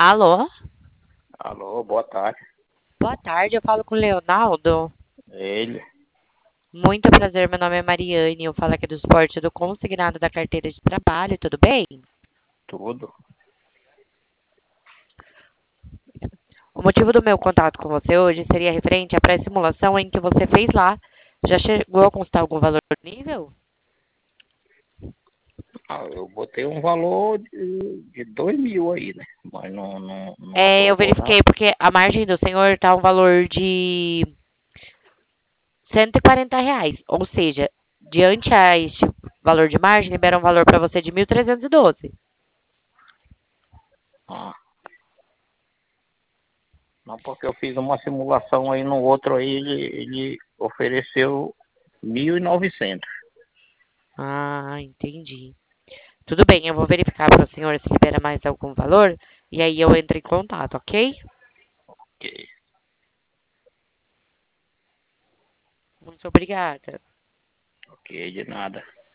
Alô? Alô, boa tarde. Boa tarde, eu falo com o Leonardo. Ele, Muito prazer, meu nome é Mariane, eu falo aqui do esporte do consignado da carteira de trabalho, tudo bem? tudo. O motivo do meu contato com você hoje seria referente à pré-simulação em que você fez lá. Já chegou a constar algum valor nível? Eu botei um valor de 2.000 aí, né? Mas não Eu aprovou nada. verifiquei porque a margem do senhor está um valor de R$ 140, ou seja, diante a este valor de margem, libera um valor para você de 1.312. Ah, não, porque eu fiz uma simulação aí no outro aí, ele ofereceu 1.900. Ah, entendi. Tudo bem, eu vou verificar para o senhor se libera mais algum valor e aí eu entro em contato, ok? Ok, Muito obrigada. ok, de nada.